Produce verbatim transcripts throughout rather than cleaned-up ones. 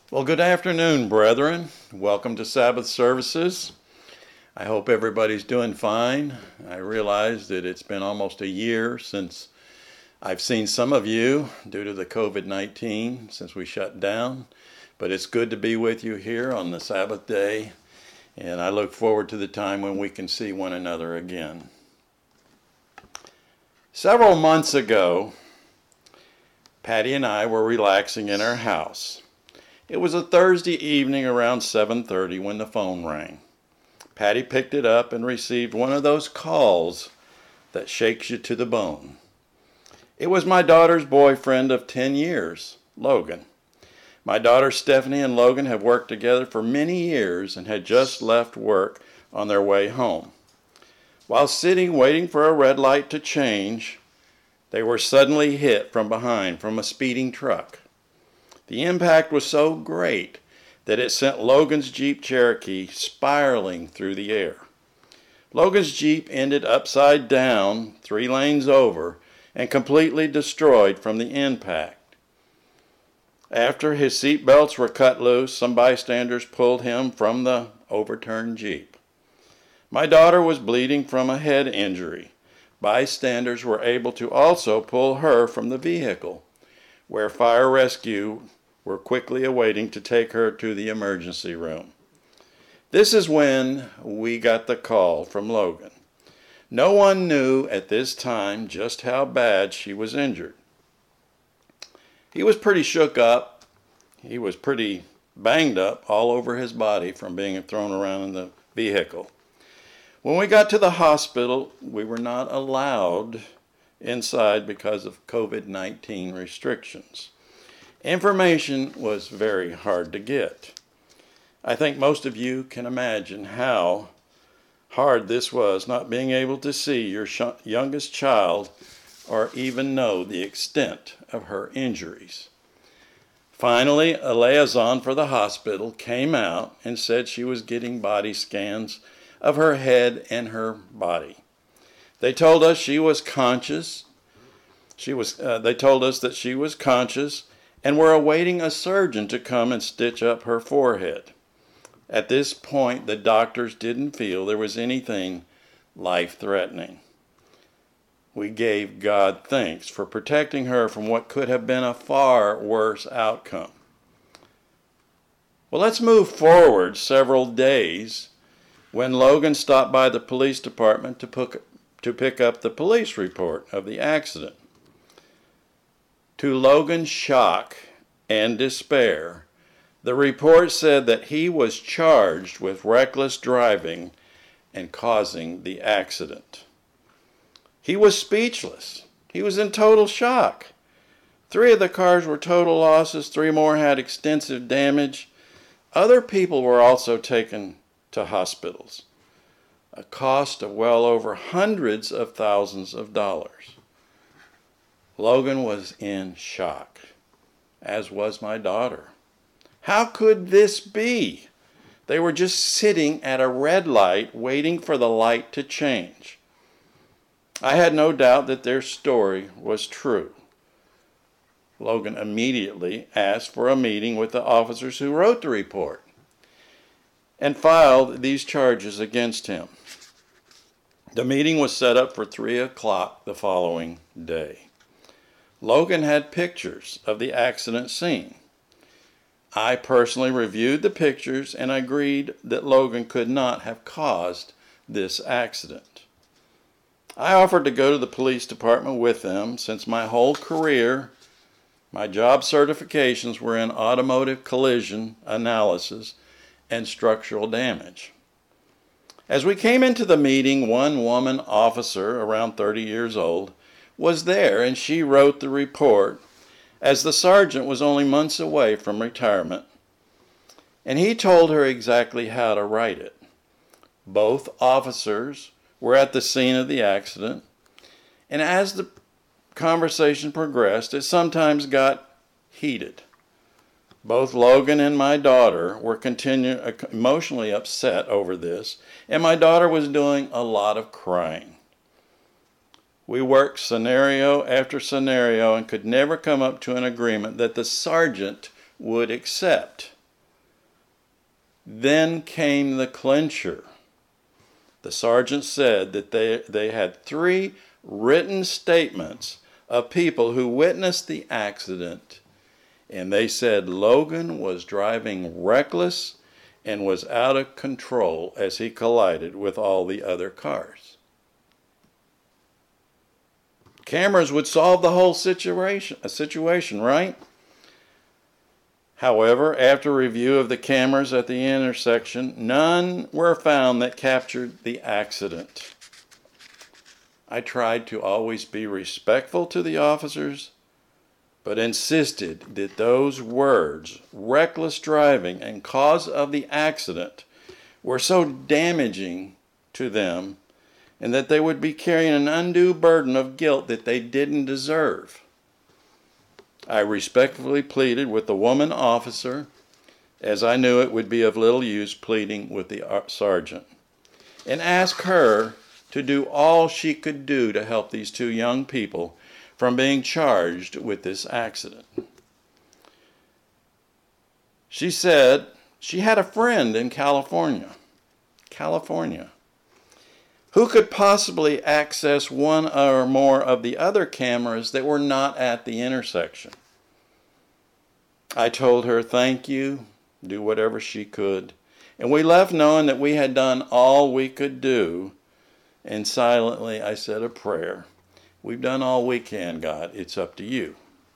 Well, good afternoon, brethren. Welcome to Sabbath services. I hope everybody's doing fine. I realize that it's been almost a year since I've seen some of you due to the COVID nineteen since we shut down, but it's good to be with you here on the Sabbath day, and I look forward to the time when we can see one another again. Several months ago, Patty and I were relaxing in our house. It was a Thursday evening around seven thirty when the phone rang. Patty picked it up and received one of those calls that shakes you to the bone. It was my daughter's boyfriend of ten years, Logan. My daughter Stephanie and Logan have worked together for many years and had just left work on their way home. While sitting waiting for a red light to change, they were suddenly hit from behind from a speeding truck. The impact was so great that it sent Logan's Jeep Cherokee spiraling through the air. Logan's Jeep ended upside down, three lanes over, and completely destroyed from the impact. After his seat belts were cut loose, some bystanders pulled him from the overturned Jeep. My daughter was bleeding from a head injury. Bystanders were able to also pull her from the vehicle, where fire rescue were quickly awaiting to take her to the emergency room. This is when we got the call from Logan. No one knew at this time just how bad she was injured. He was pretty shook up. He was pretty banged up all over his body from being thrown around in the vehicle. When we got to the hospital, we were not allowed inside because of COVID nineteen restrictions. Information was very hard to get. I think most of you can imagine how hard this was, not being able to see your sh- youngest child or even know the extent of her injuries. Finally, a liaison for the hospital came out and said she was getting body scans of her head and her body. They told us she was conscious. She was. Uh, they told us that she was conscious and were awaiting a surgeon to come and stitch up her forehead. At this point, the doctors didn't feel there was anything life-threatening. We gave God thanks for protecting her from what could have been a far worse outcome. Well, let's move forward several days when Logan stopped by the police department to, put, to pick up the police report of the accident. To Logan's shock and despair, the report said that he was charged with reckless driving and causing the accident. He was speechless. He was in total shock. Three of the cars were total losses. Three more had extensive damage. Other people were also taken to hospitals. A cost of well over hundreds of thousands of dollars. Logan was in shock, as was my daughter. How could this be? They were just sitting at a red light waiting for the light to change. I had no doubt that their story was true. Logan immediately asked for a meeting with the officers who wrote the report and filed these charges against him. The meeting was set up for three o'clock the following day. Logan had pictures of the accident scene. I personally reviewed the pictures and agreed that Logan could not have caused this accident. I offered to go to the police department with them since my whole career, my job certifications were in automotive collision analysis and structural damage. As we came into the meeting, one woman officer, around thirty years old, was there, and she wrote the report as the sergeant was only months away from retirement, and he told her exactly how to write it. Both officers were at the scene of the accident, and as the conversation progressed, it sometimes got heated. Both Logan and my daughter were continu- emotionally upset over this, and my daughter was doing a lot of crying. We worked scenario after scenario and could never come up to an agreement that the sergeant would accept. Then came the clincher. The sergeant said that they, they had three written statements of people who witnessed the accident, and they said Logan was driving reckless and was out of control as he collided with all the other cars. Cameras would solve the whole situation, a situation, right? However, after review of the cameras at the intersection, none were found that captured the accident. I tried to always be respectful to the officers, but insisted that those words, reckless driving and cause of the accident, were so damaging to them and that they would be carrying an undue burden of guilt that they didn't deserve. I respectfully pleaded with the woman officer, as I knew it would be of little use pleading with the sergeant, and asked her to do all she could do to help these two young people from being charged with this accident. She said she had a friend in California, California, who could possibly access one or more of the other cameras that were not at the intersection. I told her thank you, do whatever she could, and we left knowing that we had done all we could do, and silently I said a prayer. We've done all we can, God. It's up to you.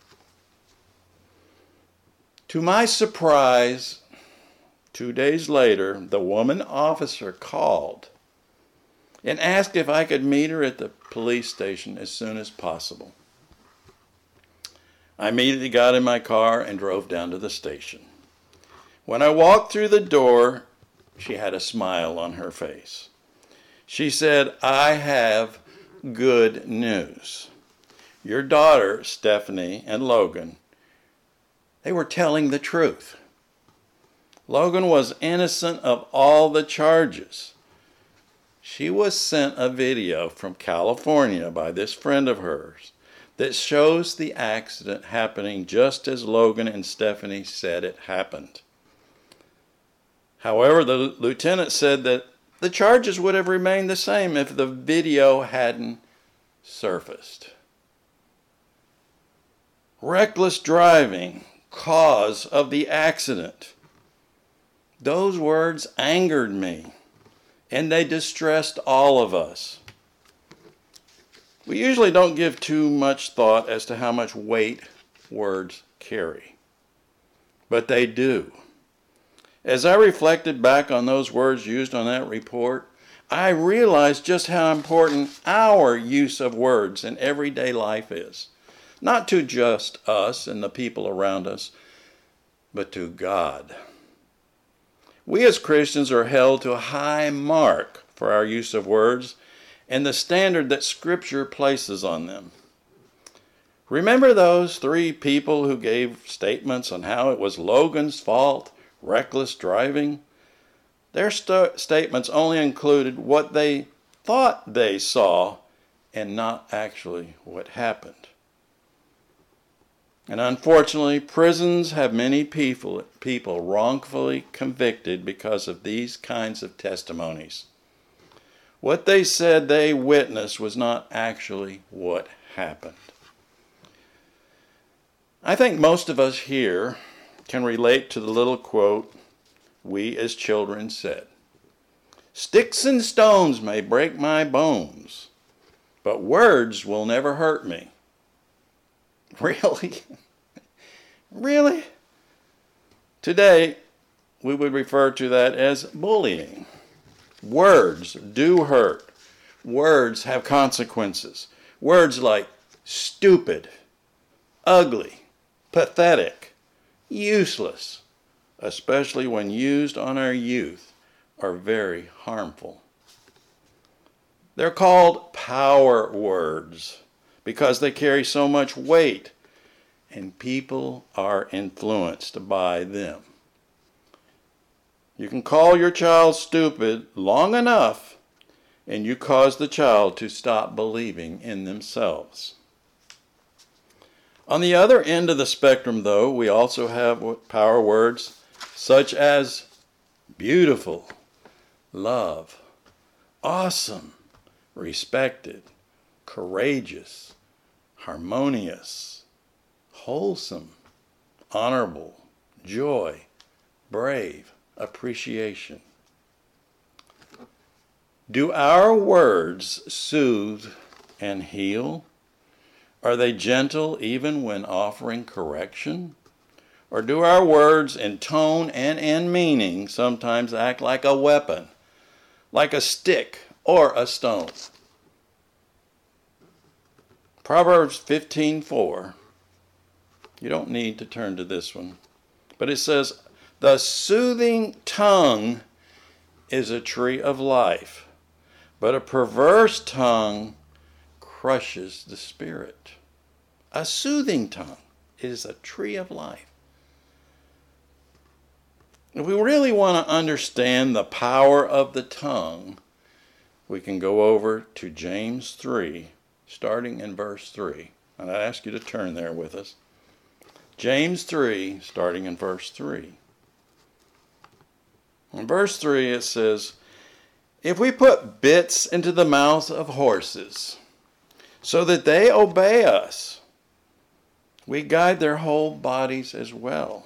To my surprise, two days later, the woman officer called and asked if I could meet her at the police station as soon as possible. I immediately got in my car and drove down to the station. When I walked through the door, she had a smile on her face. She said, I have good news. Your daughter, Stephanie, and Logan, they were telling the truth. Logan was innocent of all the charges. She was sent a video from California by this friend of hers that shows the accident happening just as Logan and Stephanie said it happened. However, the lieutenant said that the charges would have remained the same if the video hadn't surfaced. Reckless driving, cause of the accident. Those words angered me, and they distressed all of us. We usually don't give too much thought as to how much weight words carry, but they do. As I reflected back on those words used on that report, I realized just how important our use of words in everyday life is. Not to just us and the people around us, but to God. We as Christians are held to a high mark for our use of words and the standard that Scripture places on them. Remember those three people who gave statements on how it was Logan's fault, reckless driving? Their st- statements only included what they thought they saw and not actually what happened. And unfortunately, prisons have many people, people wrongfully convicted because of these kinds of testimonies. What they said they witnessed was not actually what happened. I think most of us here can relate to the little quote we as children said. Sticks and stones may break my bones, but words will never hurt me. Really? Really? Today, we would refer to that as bullying. Words do hurt. Words have consequences. Words like stupid, ugly, pathetic, useless, especially when used on our youth, are very harmful. They're called power words because they carry so much weight and people are influenced by them. You can call your child stupid long enough and you cause the child to stop believing in themselves. On the other end of the spectrum, though, we also have power words such as beautiful, love, awesome, respected, courageous, harmonious, wholesome, honorable, joy, brave, appreciation. Do our words soothe and heal? Are they gentle even when offering correction? Or do our words in tone and in meaning sometimes act like a weapon, like a stick or a stone? Proverbs fifteen four. You don't need to turn to this one. But it says, the soothing tongue is a tree of life, but a perverse tongue crushes the spirit. A soothing tongue is a tree of life. If we really want to understand the power of the tongue, we can go over to James three, starting in verse three. And I ask you to turn there with us. James three, starting in verse three. In verse three it says, if we put bits into the mouth of horses so that they obey us, we guide their whole bodies as well.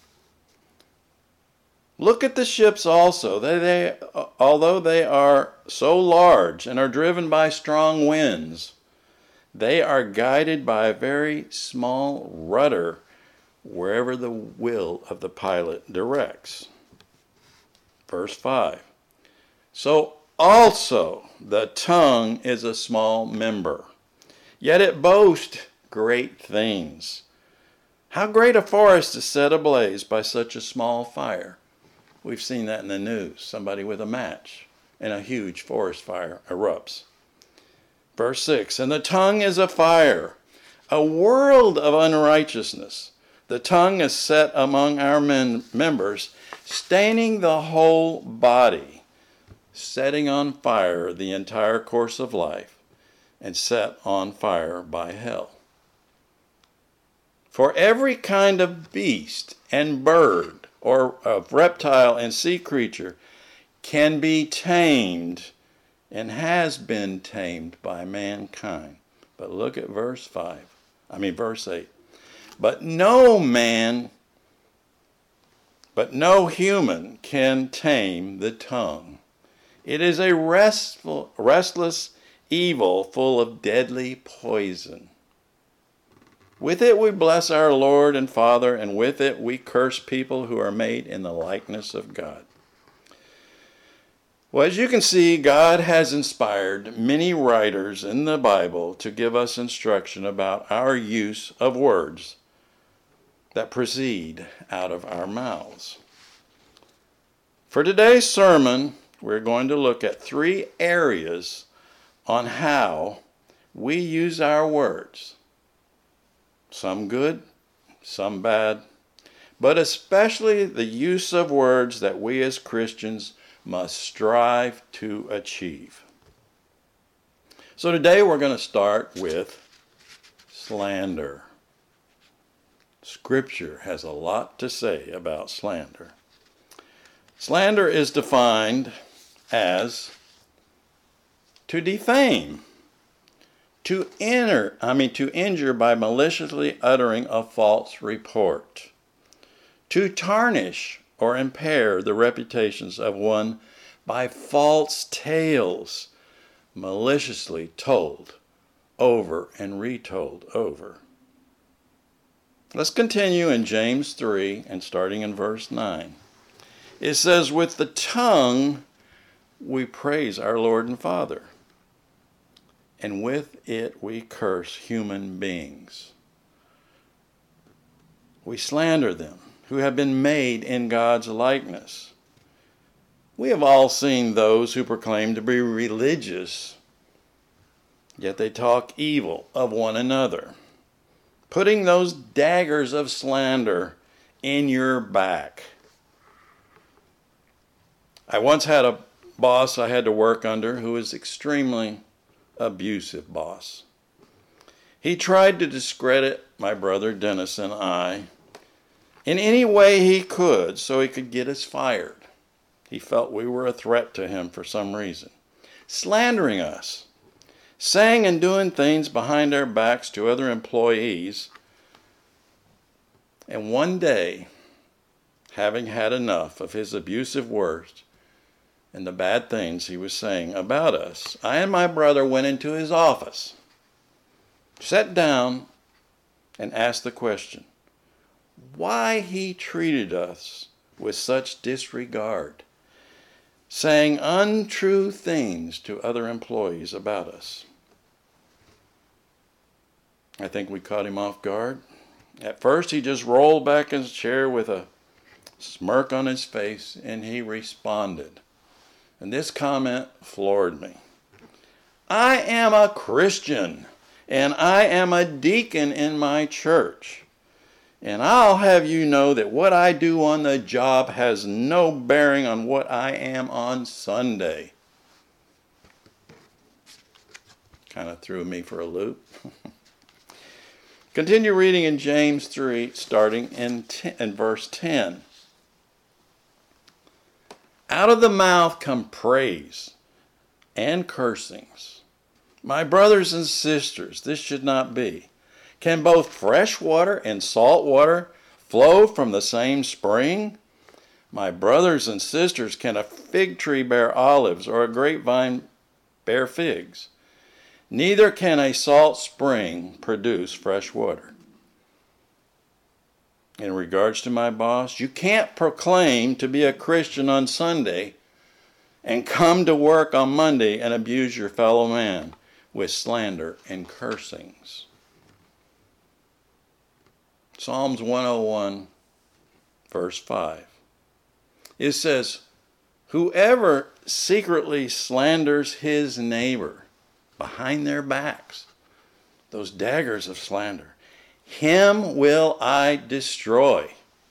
Look at the ships also. They, they, although they are so large and are driven by strong winds, they are guided by a very small rudder wherever the will of the pilot directs. Verse five. So also the tongue is a small member, yet it boasts great things. How great a forest is set ablaze by such a small fire. We've seen that in the news. Somebody with a match and a huge forest fire erupts. Verse six, and the tongue is a fire, a world of unrighteousness. The tongue is set among our men, members, staining the whole body, setting on fire the entire course of life, and set on fire by hell. For every kind of beast and bird, or of reptile and sea creature, can be tamed and has been tamed by mankind. But look at verse five. I mean verse eight. But no man, but no human can tame the tongue. It is a restful, restless evil full of deadly poison. With it we bless our Lord and Father, and with it we curse people who are made in the likeness of God. Well, as you can see, God has inspired many writers in the Bible to give us instruction about our use of words that proceed out of our mouths. For today's sermon, we're going to look at three areas on how we use our words. Some good, some bad, but especially the use of words that we as Christians must strive to achieve. So today we're going to start with slander. Scripture has a lot to say about slander. Slander is defined as to defame, to enter, I mean to injure by maliciously uttering a false report, to tarnish or impair the reputations of one by false tales, maliciously told over and retold over. Let's continue in James three and starting in verse nine. It says, with the tongue we praise our Lord and Father, and with it we curse human beings. We slander them who have been made in God's likeness. We have all seen those who proclaim to be religious, yet they talk evil of one another, putting those daggers of slander in your back. I once had a boss I had to work under who was extremely abusive boss. He tried to discredit my brother Dennis and I in any way he could so he could get us fired. he felt we were a threat to him for some reason. Slandering us, saying and doing things behind our backs to other employees. And one day, having had enough of his abusive words and the bad things he was saying about us, I and my brother went into his office, sat down, and asked the question, why he treated us with such disregard, saying untrue things to other employees about us. I think we caught him off guard. At first, he just rolled back in his chair with a smirk on his face, and he responded. And this comment floored me. I am a Christian, and I am a deacon in my church. And I'll have you know that what I do on the job has no bearing on what I am on Sunday. Kind of threw me for a loop. Continue reading in James three, starting in, ten, in verse ten. Out of the mouth come praise and cursings. My brothers and sisters, this should not be. Can both fresh water and salt water flow from the same spring? My brothers and sisters, can a fig tree bear olives or a grapevine bear figs? Neither can a salt spring produce fresh water. In regards to my boss, you can't proclaim to be a Christian on Sunday and come to work on Monday and abuse your fellow man with slander and cursings. Psalms one oh one, verse five. It says, whoever secretly slanders his neighbor behind their backs, those daggers of slander, him will I destroy.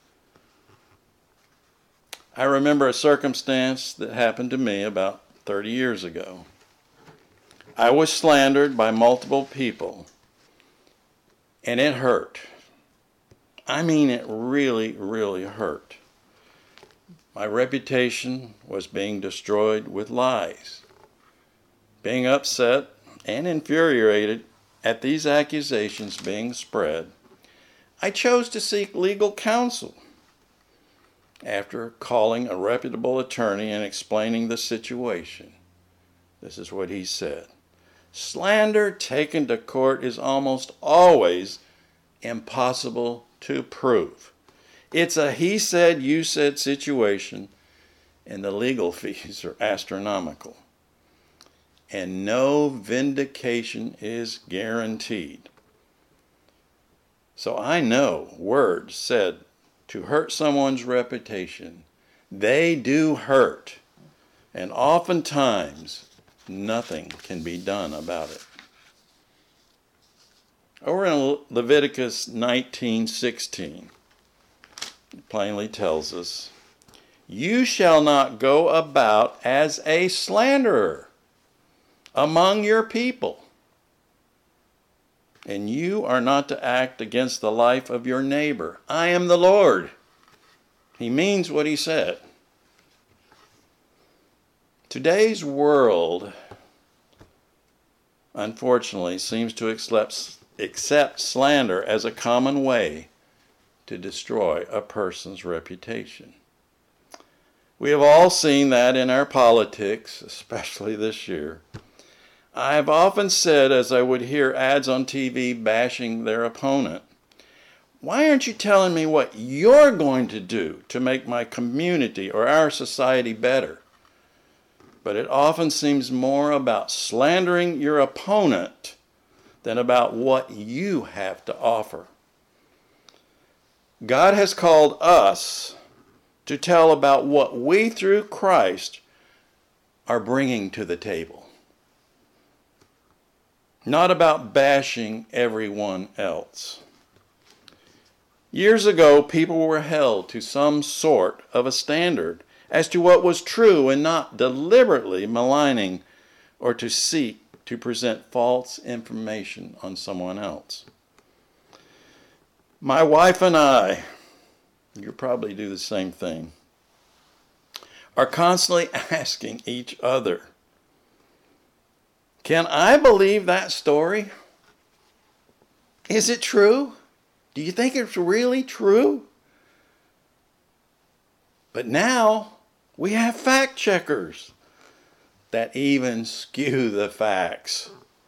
I remember a circumstance that happened to me about thirty years ago. I was slandered by multiple people, and it hurt. I mean, it really, really hurt. My reputation was being destroyed with lies. Being upset and infuriated at these accusations being spread, I chose to seek legal counsel. After calling a reputable attorney and explaining the situation, this is what he said. Slander taken to court is almost always impossible to prove. It's a he said, you said situation, and the legal fees are astronomical. And no vindication is guaranteed. So I know words said to hurt someone's reputation, they do hurt. And oftentimes, nothing can be done about it. Over in Leviticus nineteen sixteen, it plainly tells us, you shall not go about as a slanderer among your people, and you are not to act against the life of your neighbor. I am the Lord. He means what he said. Today's world, unfortunately, seems to accept, accept slander as a common way to destroy a person's reputation. We have all seen that in our politics, especially this year. I have often said, as I would hear ads on T V bashing their opponent, why aren't you telling me what you're going to do to make my community or our society better? But it often seems more about slandering your opponent than about what you have to offer. God has called us to tell about what we through Christ are bringing to the table. Not about bashing everyone else. Years ago, people were held to some sort of a standard as to what was true and not deliberately maligning or to seek to present false information on someone else. My wife and I, you probably do the same thing, are constantly asking each other, can I believe that story? Is it true? Do you think it's really true? But now we have fact checkers that even skew the facts.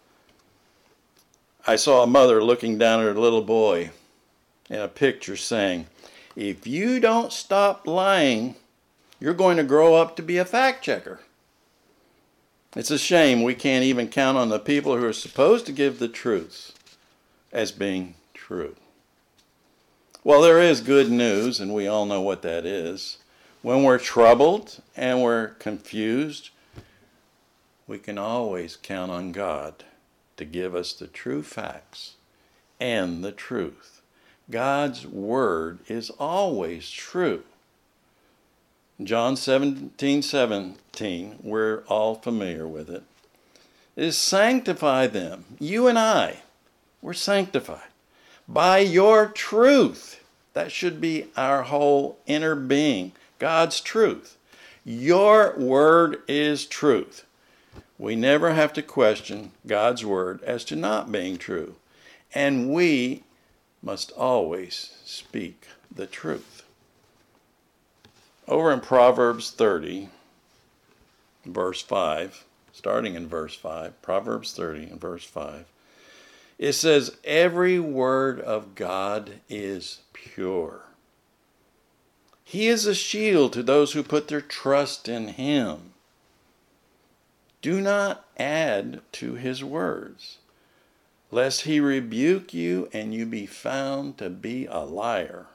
I saw a mother looking down at her little boy in a picture saying, if you don't stop lying, you're going to grow up to be a fact checker. It's a shame we can't even count on the people who are supposed to give the truths as being true. Well, there is good news, and we all know what that is. When we're troubled and we're confused, we can always count on God to give us the true facts and the truth. God's word is always true. John seventeen seventeen, we're all familiar with it, is sanctify them. You and I, we're sanctified by your truth. That should be our whole inner being, God's truth. Your word is truth. We never have to question God's word as to not being true. And we must always speak the truth. Over in Proverbs thirty, verse five, starting in verse five, Proverbs thirty and verse five, it says, every word of God is pure. He is a shield to those who put their trust in him. Do not add to his words, lest he rebuke you and you be found to be a liar.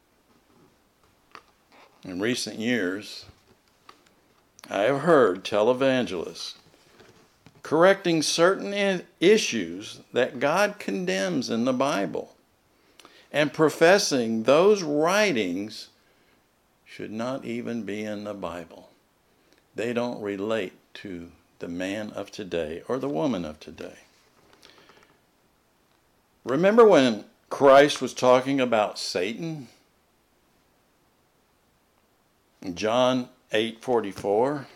In recent years, I have heard televangelists correcting certain issues that God condemns in the Bible and professing those writings should not even be in the Bible. They don't relate to the man of today or the woman of today. Remember when Christ was talking about Satan? In John eight forty-four,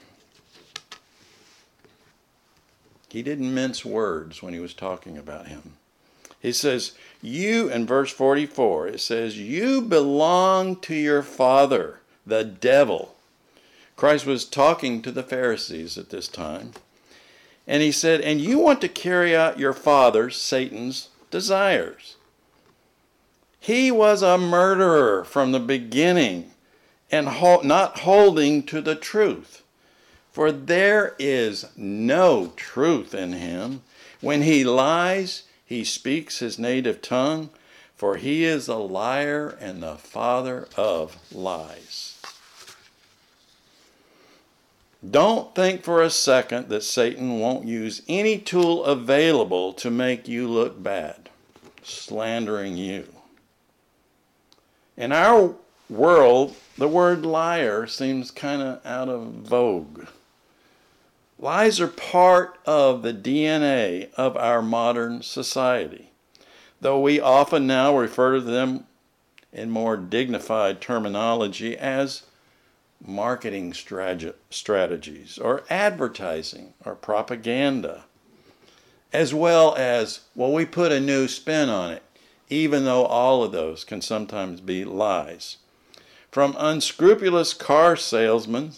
he didn't mince words when he was talking about him. He says, you, in verse forty-four, it says, you belong to your father, the devil. Christ was talking to the Pharisees at this time. And he said, and you want to carry out your father, Satan's, desires. He was a murderer from the beginning and ho- not holding to the truth. For there is no truth in him. When he lies, he speaks his native tongue, for he is a liar and the father of lies. Don't think for a second that Satan won't use any tool available to make you look bad, slandering you. In our world, the word liar seems kind of out of vogue. Lies are part of the D N A of our modern society, though we often now refer to them in more dignified terminology as marketing strategies or advertising or propaganda, as well as, well, we put a new spin on it, even though all of those can sometimes be lies. From unscrupulous car salesmen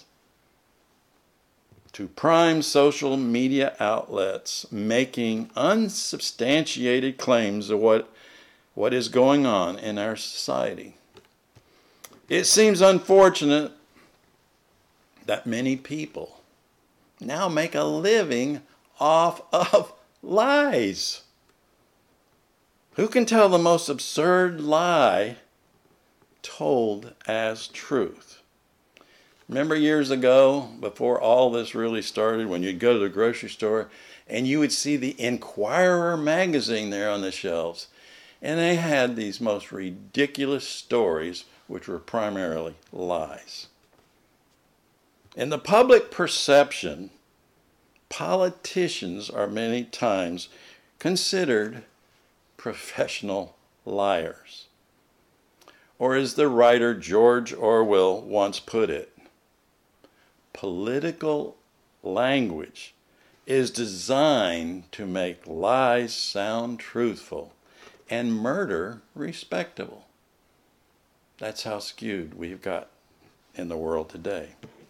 to prime social media outlets making unsubstantiated claims of what, what is going on in our society. It seems unfortunate that many people now make a living off of lies. Who can tell the most absurd lie told as truth? Remember years ago, before all this really started, when you'd go to the grocery store and you would see the Inquirer magazine there on the shelves, and they had these most ridiculous stories which were primarily lies. In the public perception, politicians are many times considered professional liars. Or as the writer George Orwell once put it, political language is designed to make lies sound truthful and murder respectable. That's how skewed we've got in the world today.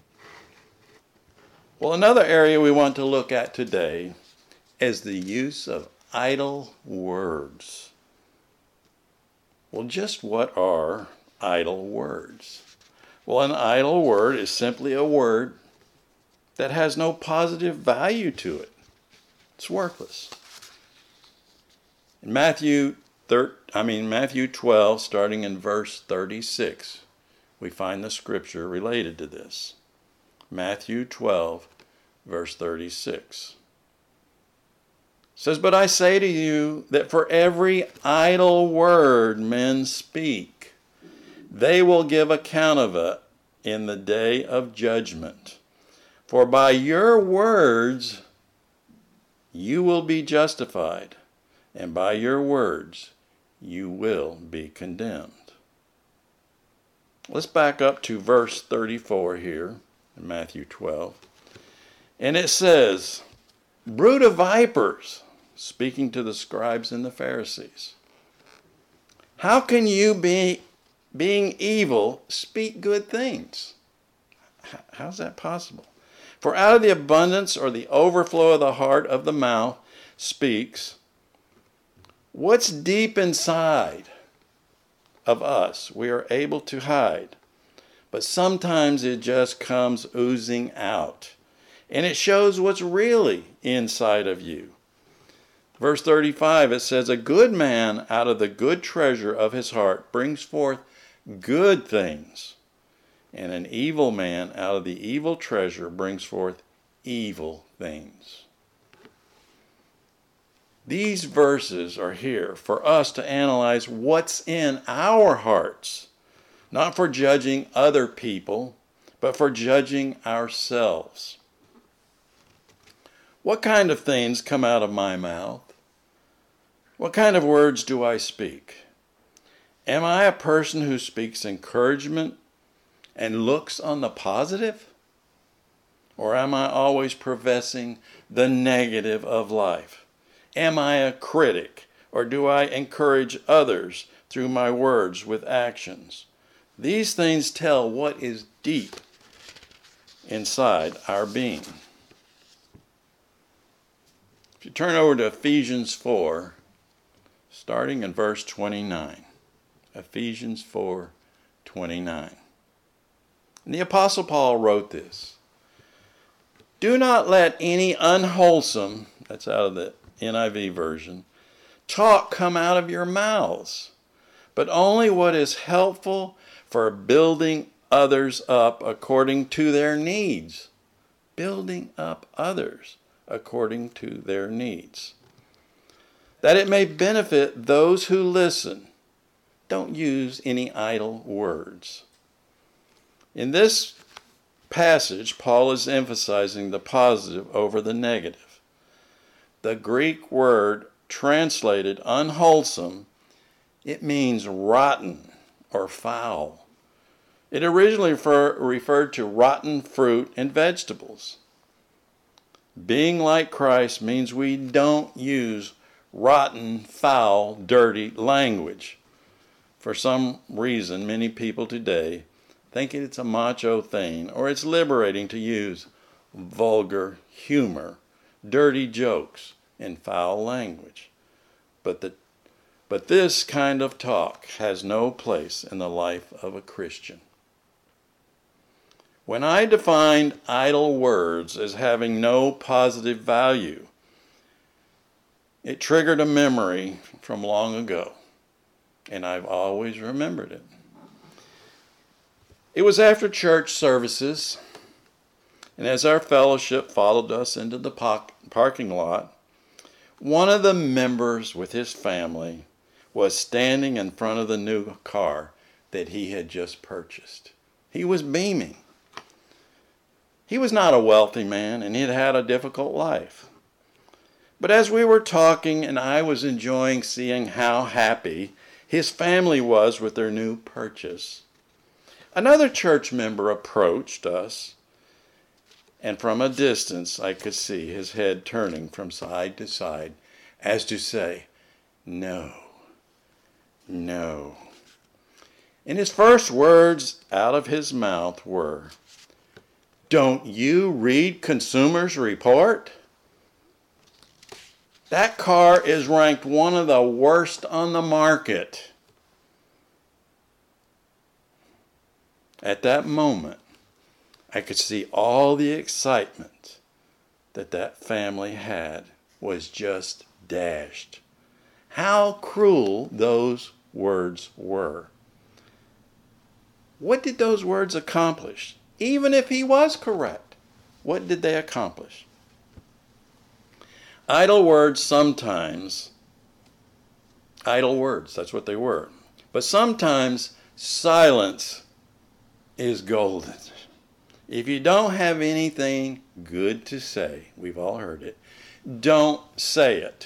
Well, another area we want to look at today is the use of idle words. Well, just what are idle words? Well, an idle word is simply a word that has no positive value to it. It's worthless. In Matthew thir- I mean Matthew twelve, starting in verse thirty-six, we find the scripture related to this. Matthew twelve, verse thirty-six. It says, "But I say to you that for every idle word men speak, they will give account of it in the day of judgment. For by your words you will be justified, and by your words you will be condemned." Let's back up to verse thirty-four here in Matthew twelve. And it says, "Brood of vipers," speaking to the scribes and the Pharisees, "how can you, be, being evil, speak good things?" How's that possible? "For out of the abundance or the overflow of the heart of the mouth speaks." What's deep inside of us we are able to hide, but sometimes it just comes oozing out, and it shows what's really inside of you. Verse thirty-five, it says, "A good man out of the good treasure of his heart brings forth good things, and an evil man out of the evil treasure brings forth evil things." These verses are here for us to analyze what's in our hearts, not for judging other people, but for judging ourselves. What kind of things come out of my mouth? What kind of words do I speak? Am I a person who speaks encouragement and looks on the positive? Or am I always professing the negative of life? Am I a critic, or do I encourage others through my words with actions? These things tell what is deep inside our being. If you turn over to Ephesians four, starting in verse twenty-nine. Ephesians four, twenty-nine. And the Apostle Paul wrote this: "Do not let any unwholesome," that's out of the N I V version, "talk come out of your mouths, but only what is helpful for building others up according to their needs." Building up others according to their needs. "That it may benefit those who listen." Don't use any idle words. In this passage, Paul is emphasizing the positive over the negative. The Greek word translated unwholesome, it means rotten or foul. It originally refer, referred to rotten fruit and vegetables. Being like Christ means we don't use rotten, foul, dirty language. For some reason, many people today think it's a macho thing, or it's liberating to use vulgar humor, dirty jokes, and foul language. But the, but this kind of talk has no place in the life of a Christian. When I defined idle words as having no positive value, it triggered a memory from long ago, and I've always remembered it. It was after church services, and as our fellowship followed us into the parking lot, one of the members with his family was standing in front of the new car that he had just purchased. He was beaming. He was not a wealthy man, and he had had a difficult life. But as we were talking, and I was enjoying seeing how happy his family was with their new purchase, another church member approached us, and from a distance I could see his head turning from side to side, as to say, no, no. And his first words out of his mouth were, "Don't you read Consumer's Report? That car is ranked one of the worst on the market." At that moment, I could see all the excitement that that family had was just dashed. How cruel those words were. What did those words accomplish? Even if he was correct, what did they accomplish? Idle words sometimes, idle words, that's what they were. But sometimes silence is golden. If you don't have anything good to say, we've all heard it, don't say it.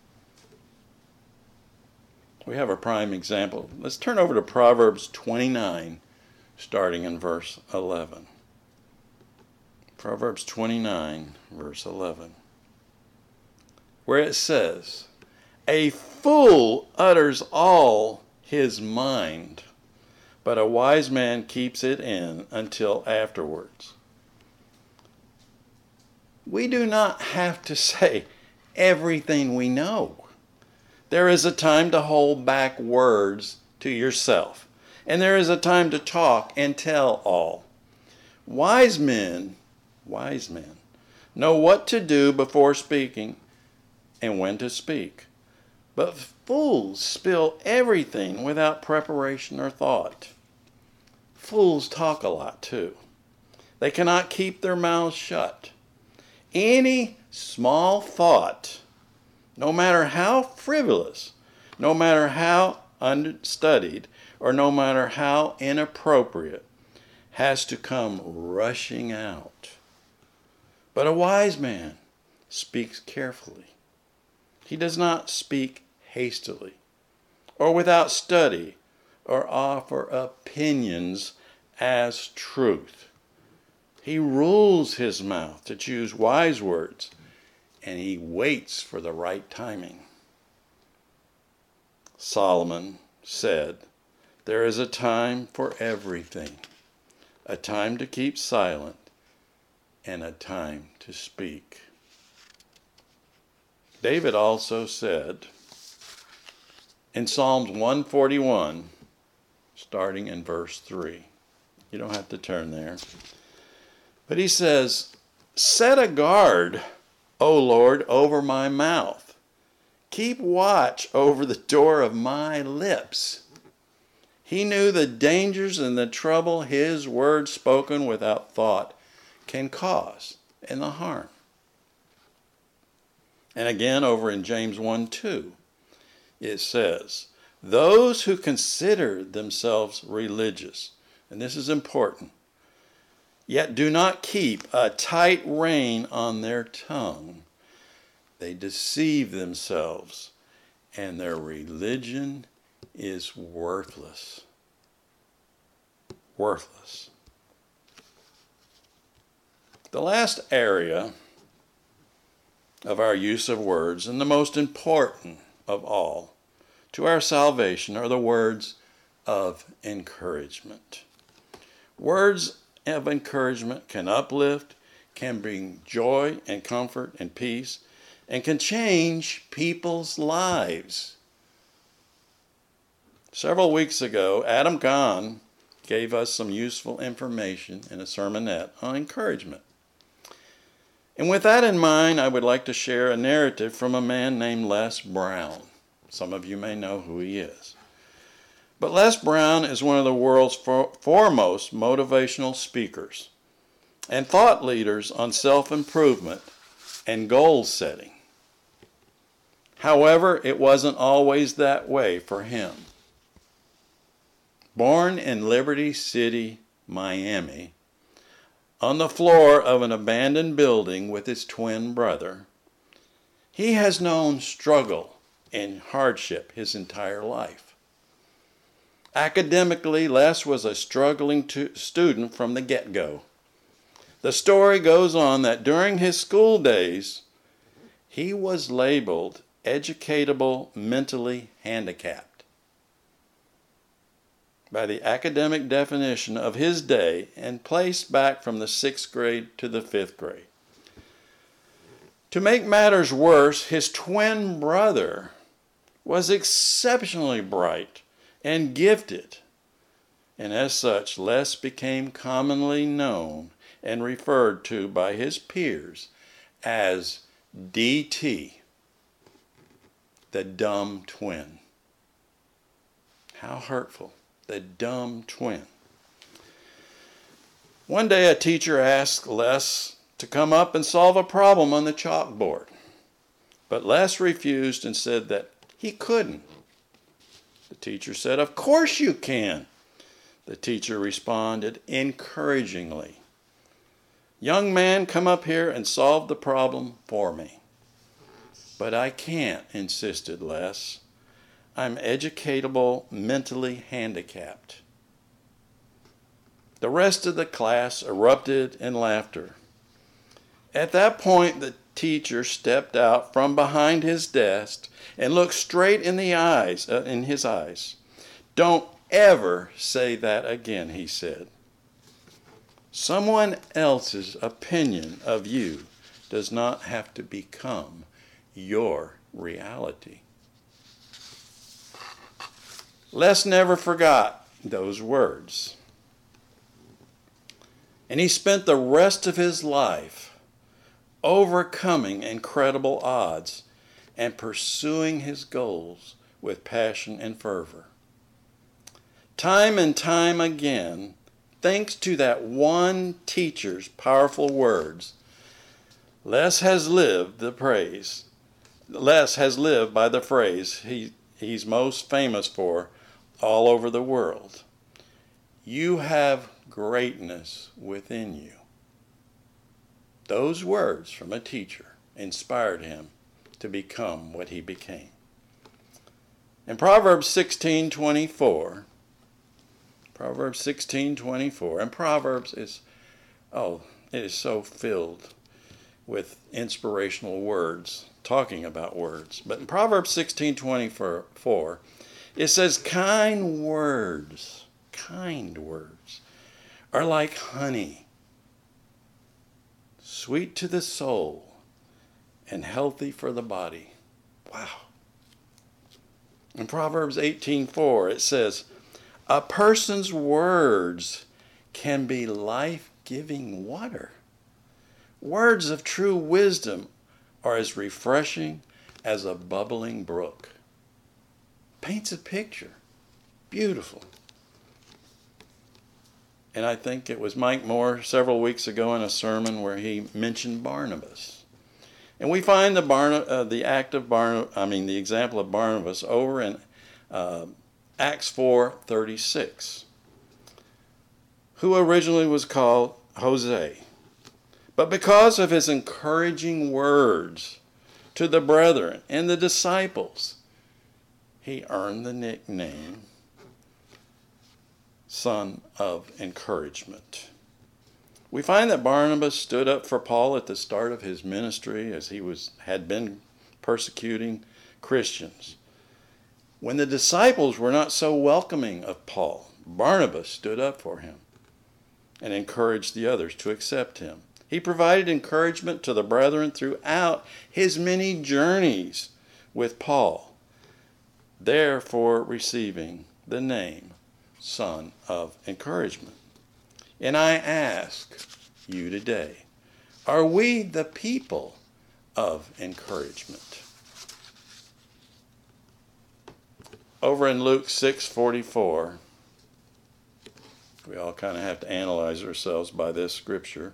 We have a prime example. Let's turn over to Proverbs twenty-nine, starting in verse eleven. Proverbs twenty-nine, verse eleven. Where it says, "A fool utters all his mind, but a wise man keeps it in until afterwards." We do not have to say everything we know. There is a time to hold back words to yourself, and there is a time to talk and tell all. Wise men, wise men, know what to do before speaking and when to speak. But fools spill everything without preparation or thought. Fools talk a lot too. They cannot keep their mouths shut. Any small thought, no matter how frivolous, no matter how unstudied, or no matter how inappropriate, has to come rushing out. But a wise man speaks carefully. He does not speak hastily or without study or offer opinions as truth. He rules his mouth to choose wise words, and he waits for the right timing. Solomon said, "There is a time for everything, a time to keep silent and a time to speak." David also said in Psalms one forty-one, starting in verse three. You don't have to turn there. But he says, "Set a guard, O Lord, over my mouth. Keep watch over the door of my lips." He knew the dangers and the trouble his words spoken without thought can cause and the harm. And again over in James one two, it says, "Those who consider themselves religious," and this is important, "yet do not keep a tight rein on their tongue, they deceive themselves, and their religion is worthless." Worthless. The last area of our use of words, and the most important of all to our salvation, are the words of encouragement. Words of encouragement can uplift, can bring joy and comfort and peace, and can change people's lives. Several weeks ago, Adam Kahn gave us some useful information in a sermonette on encouragement. And with that in mind, I would like to share a narrative from a man named Les Brown. Some of you may know who he is. But Les Brown is one of the world's for- foremost motivational speakers and thought leaders on self-improvement and goal setting. However, it wasn't always that way for him. Born in Liberty City, Miami, on the floor of an abandoned building with his twin brother, he has known struggle and hardship his entire life. Academically, Les was a struggling to- student from the get-go. The story goes on that during his school days, he was labeled educatable mentally handicapped by the academic definition of his day and placed back from the sixth grade to the fifth grade. To make matters worse, his twin brother was exceptionally bright and gifted, and as such, Les became commonly known and referred to by his peers as D T, the dumb twin. How hurtful, the dumb twin. One day a teacher asked Les to come up and solve a problem on the chalkboard, but Les refused and said that he couldn't. The teacher said, "Of course you can." The teacher responded encouragingly, "Young man, come up here and solve the problem for me." "But I can't," insisted Les. "I'm educatable mentally handicapped." The rest of the class erupted in laughter. At that point, the teacher stepped out from behind his desk and looked straight in the eyes, uh, in his eyes. "Don't ever say that again," he said. "Someone else's opinion of you does not have to become your reality." Les never forgot those words. And he spent the rest of his life overcoming incredible odds and pursuing his goals with passion and fervor. Time and time again, thanks to that one teacher's powerful words, Les has lived the praise. Les has lived by the phrase he, he's most famous for all over the world. You have greatness within you. Those words from a teacher inspired him to become what he became. In Proverbs sixteen twenty-four, Proverbs sixteen twenty-four, and Proverbs is, oh, it is so filled with inspirational words, talking about words. But in Proverbs sixteen twenty-four, it says, kind words, kind words are like honey, sweet to the soul and healthy for the body. Wow. In Proverbs eighteen four, it says, a person's words can be life-giving water. Words of true wisdom are as refreshing as a bubbling brook. Paints a picture. Beautiful. And I think it was Mike Moore several weeks ago in a sermon where he mentioned Barnabas. And we find the Barna, uh, the act of Barnabas, I mean the example of Barnabas over in uh, Acts four thirty-six, who originally was called Jose. But because of his encouraging words to the brethren and the disciples, he earned the nickname Son of Encouragement. We find that Barnabas stood up for Paul at the start of his ministry as he was had been persecuting Christians. When the disciples were not so welcoming of Paul, Barnabas stood up for him and encouraged the others to accept him. He provided encouragement to the brethren throughout his many journeys with Paul, therefore receiving the name Son of Encouragement. And I ask you today, are we the people of encouragement? Over in Luke six forty-four, we all kind of have to analyze ourselves by this scripture.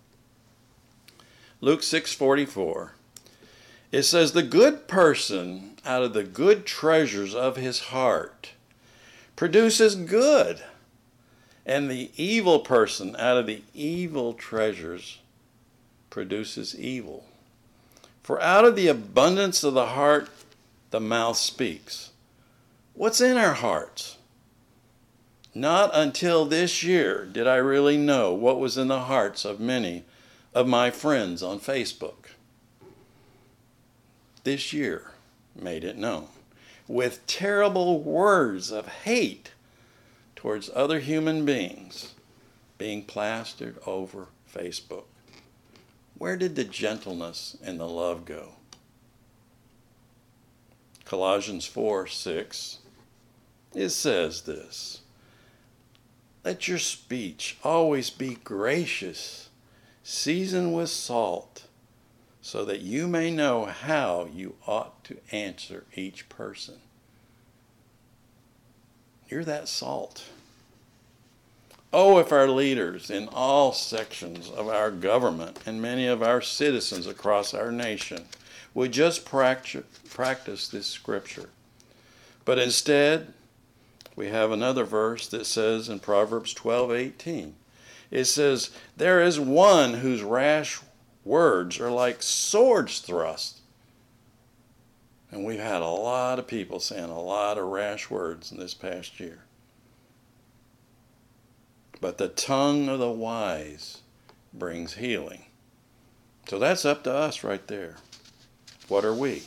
Luke six forty-four, it says, the good person out of the good treasures of his heart produces good, and the evil person out of the evil treasures produces evil. For out of the abundance of the heart, the mouth speaks. What's in our hearts? Not until this year did I really know what was in the hearts of many of my friends on Facebook. This year made it known, with terrible words of hate towards other human beings being plastered over Facebook. Where did the gentleness and the love go? Colossians four six, it says this, let your speech always be gracious, seasoned with salt, so that you may know how you ought to answer each person. You're that salt. Oh, if our leaders in all sections of our government and many of our citizens across our nation would just practice this scripture. But instead, we have another verse that says in Proverbs twelve eighteen, it says, there is one whose rash words are like swords thrust. And we've had a lot of people saying a lot of rash words in this past year. But the tongue of the wise brings healing. So that's up to us right there. What are we?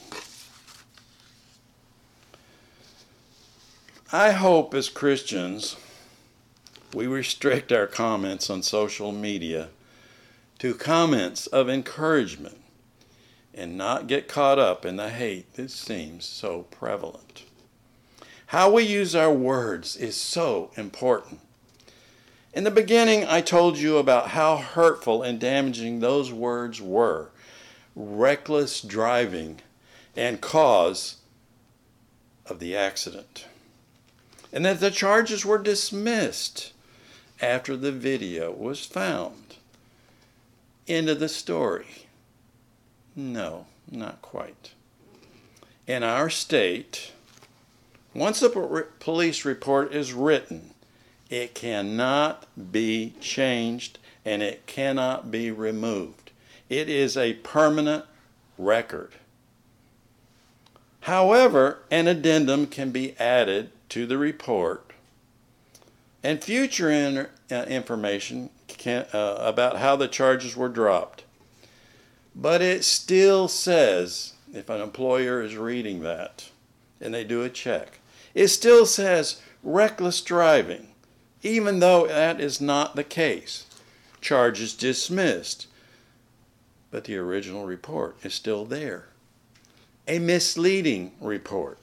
I hope as Christians we restrict our comments on social media to comments of encouragement and not get caught up in the hate that seems so prevalent. How we use our words is so important. In the beginning, I told you about how hurtful and damaging those words were. Reckless driving and cause of the accident. And that the charges were dismissed after the video was found. End of the story. No, not quite. In our state, once a police report is written, it cannot be changed and it cannot be removed. It is a permanent record. However, an addendum can be added to the report, and future in, uh, information can, uh, about how the charges were dropped. But it still says, if an employer is reading that and they do a check, it still says reckless driving, even though that is not the case. Charges dismissed, but the original report is still there. A misleading report.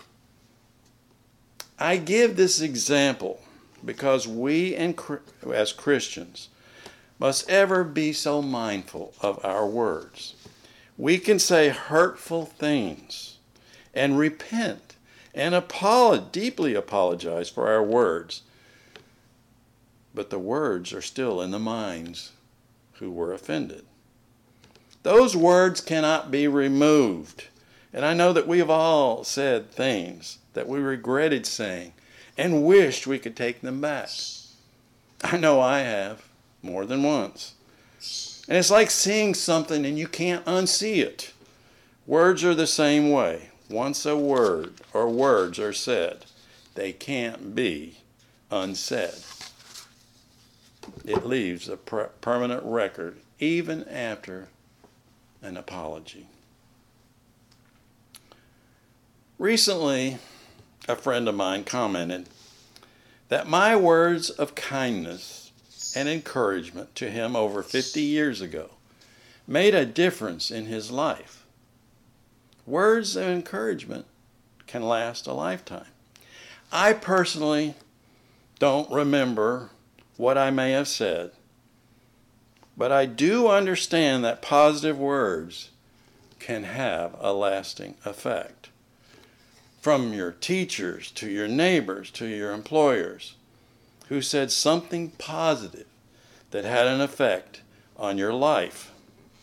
I give this example because we as Christians must ever be so mindful of our words. We can say hurtful things and repent and apologize, deeply apologize for our words, but the words are still in the minds who were offended. Those words cannot be removed. And I know that we have all said things that we regretted saying and wished we could take them back. I know I have, more than once. And it's like seeing something and you can't unsee it. Words are the same way. Once a word or words are said, they can't be unsaid. It leaves a per- permanent record even after an apology. Recently, a friend of mine commented that my words of kindness and encouragement to him over fifty years ago made a difference in his life. Words of encouragement can last a lifetime. I personally don't remember what I may have said, but I do understand that positive words can have a lasting effect. From your teachers to your neighbors to your employers who said something positive that had an effect on your life.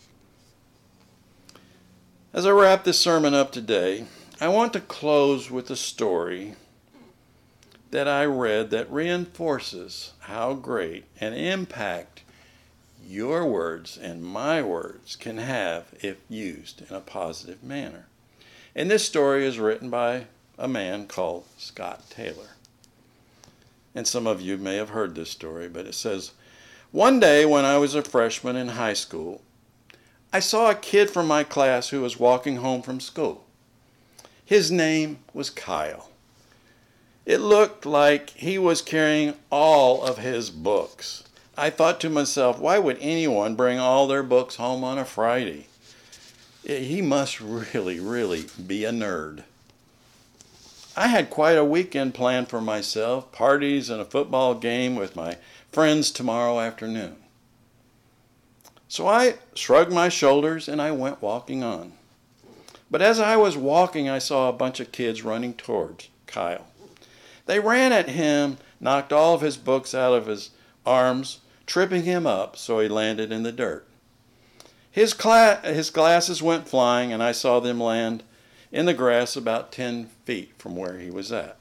As I wrap this sermon up today, I want to close with a story that I read that reinforces how great an impact your words and my words can have if used in a positive manner. And this story is written by a man called Scott Taylor. And some of you may have heard this story, but it says, one day when I was a freshman in high school, I saw a kid from my class who was walking home from school. His name was Kyle. It looked like he was carrying all of his books. I thought to myself, why would anyone bring all their books home on a Friday? He must really, really be a nerd. I had quite a weekend planned for myself, parties and a football game with my friends tomorrow afternoon. So I shrugged my shoulders and I went walking on. But as I was walking, I saw a bunch of kids running towards Kyle. They ran at him, knocked all of his books out of his arms, tripping him up so he landed in the dirt. His, cla- his glasses went flying, and I saw them land in the grass about ten feet from where he was at.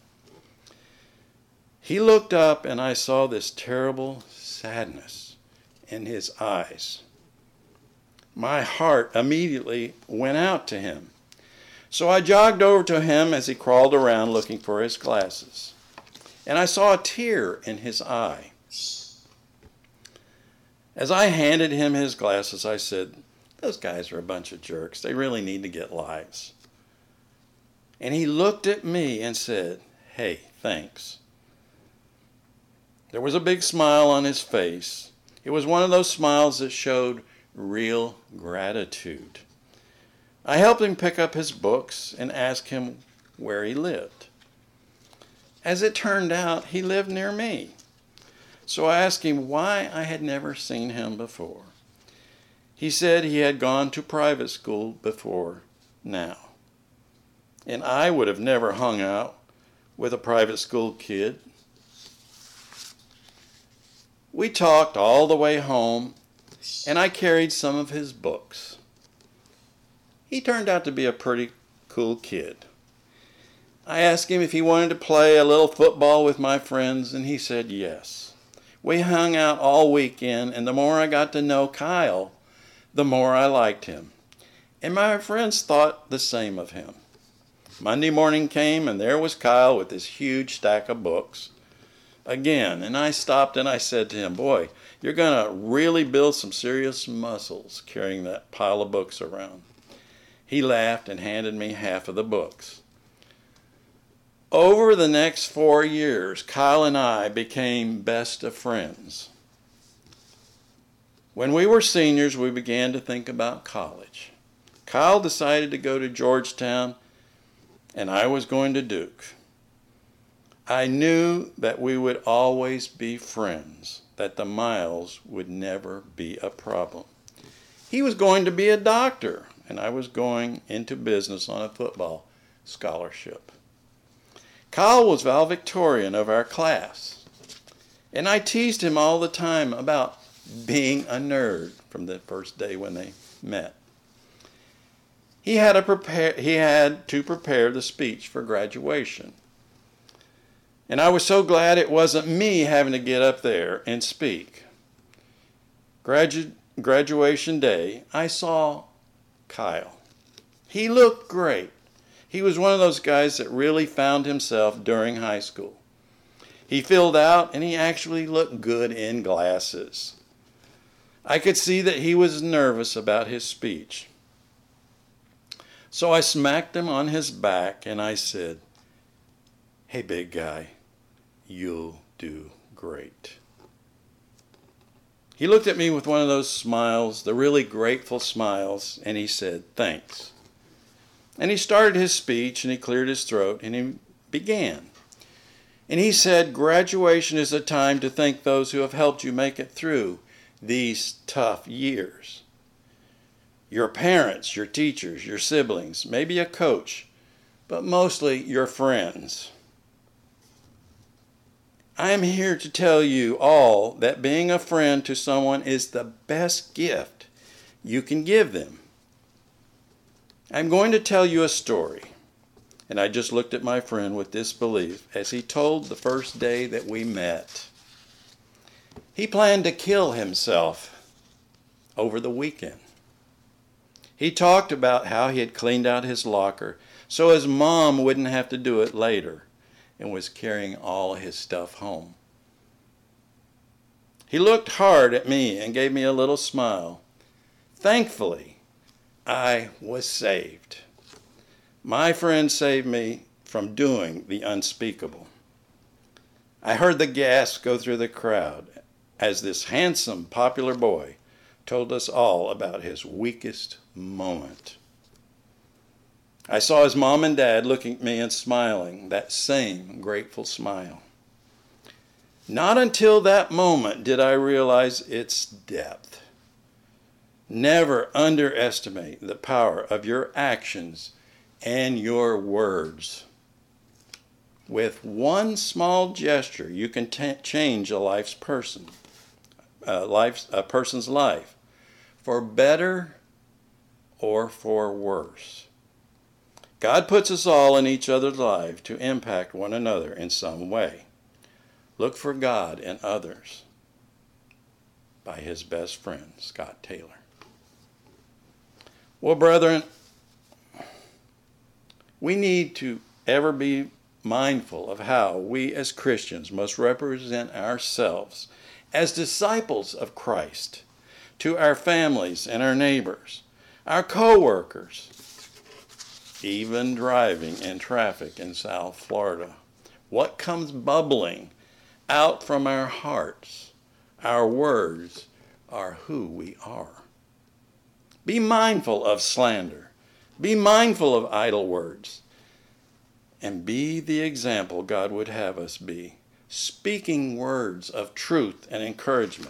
He looked up, and I saw this terrible sadness in his eyes. My heart immediately went out to him. So I jogged over to him as he crawled around looking for his glasses. And I saw a tear in his eye. As I handed him his glasses, I said, those guys are a bunch of jerks. They really need to get lives. And he looked at me and said, hey, thanks. There was a big smile on his face. It was one of those smiles that showed real gratitude. I helped him pick up his books and asked him where he lived. As it turned out, he lived near me. So I asked him why I had never seen him before. He said he had gone to private school before now. And I would have never hung out with a private school kid. We talked all the way home, and I carried some of his books. He turned out to be a pretty cool kid. I asked him if he wanted to play a little football with my friends, and he said yes. We hung out all weekend, and the more I got to know Kyle, the more I liked him. And my friends thought the same of him. Monday morning came, and there was Kyle with this huge stack of books again. And I stopped and I said to him, boy, you're going to really build some serious muscles carrying that pile of books around. He laughed and handed me half of the books. Over the next four years, Kyle and I became best of friends. When we were seniors, we began to think about college. Kyle decided to go to Georgetown, and I was going to Duke. I knew that we would always be friends, that the miles would never be a problem. He was going to be a doctor, and I was going into business on a football scholarship. Kyle was valedictorian of our class, and I teased him all the time about being a nerd from the first day when they met. He had, a prepare, he had to prepare the speech for graduation, and I was so glad it wasn't me having to get up there and speak. Gradu- graduation day, I saw Kyle. He looked great. He was one of those guys that really found himself during high school. He filled out, and he actually looked good in glasses. I could see that he was nervous about his speech. So I smacked him on his back, and I said, hey, big guy, you'll do great. He looked at me with one of those smiles, the really grateful smiles, and he said, thanks. And he started his speech, and he cleared his throat, and he began. And he said, graduation is a time to thank those who have helped you make it through these tough years. Your parents, your teachers, your siblings, maybe a coach, but mostly your friends. I am here to tell you all that being a friend to someone is the best gift you can give them. I'm going to tell you a story. And I just looked at my friend with disbelief as he told the first day that we met. He planned to kill himself over the weekend. He talked about how he had cleaned out his locker so his mom wouldn't have to do it later, and was carrying all his stuff home. He looked hard at me and gave me a little smile. Thankfully, I was saved. My friend saved me from doing the unspeakable. I heard the gasp go through the crowd as this handsome, popular boy told us all about his weakest moment. I saw his mom and dad looking at me and smiling, that same grateful smile. Not until that moment did I realize its depth. Never underestimate the power of your actions and your words. With one small gesture, you can t- change a life's person, uh, life's, a person's life, for better or for worse. God puts us all in each other's life to impact one another in some way. Look for God in others by his best friend, Scott Taylor. Well, brethren, we need to ever be mindful of how we as Christians must represent ourselves as disciples of Christ to our families and our neighbors, our co-workers, even driving in traffic in South Florida. What comes bubbling out from our hearts, our words, are who we are. Be mindful of slander. Be mindful of idle words. And be the example God would have us be, speaking words of truth and encouragement.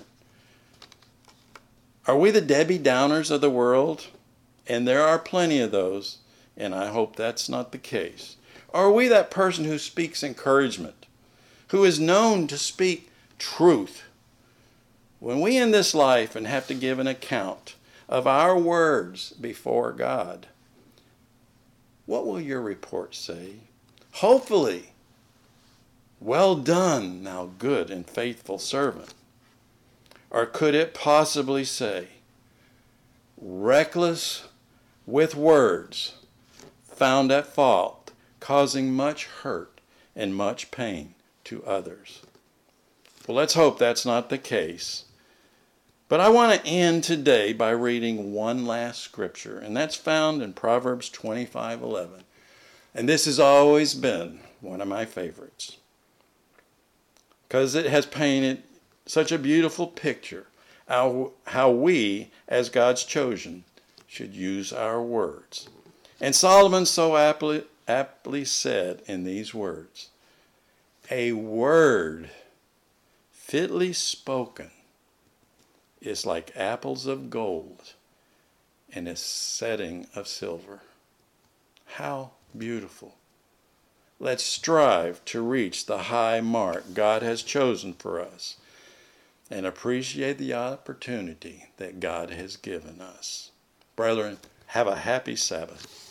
Are we the Debbie Downers of the world? And there are plenty of those, and I hope that's not the case. Or are we that person who speaks encouragement, who is known to speak truth? When we end this life and have to give an account of our words before God, what will your report say? Hopefully, well done, thou good and faithful servant. Or could it possibly say, reckless with words, found at fault, causing much hurt and much pain to others? Well, let's hope that's not the case. But I want to end today by reading one last scripture, and that's found in Proverbs twenty-five eleven. And this has always been one of my favorites, because it has painted such a beautiful picture how, how we, as God's chosen, should use our words. And Solomon so aptly, aptly said in these words, a word fitly spoken is like apples of gold in a setting of silver. How beautiful. Let's strive to reach the high mark God has chosen for us and appreciate the opportunity that God has given us. Brethren, have a happy Sabbath.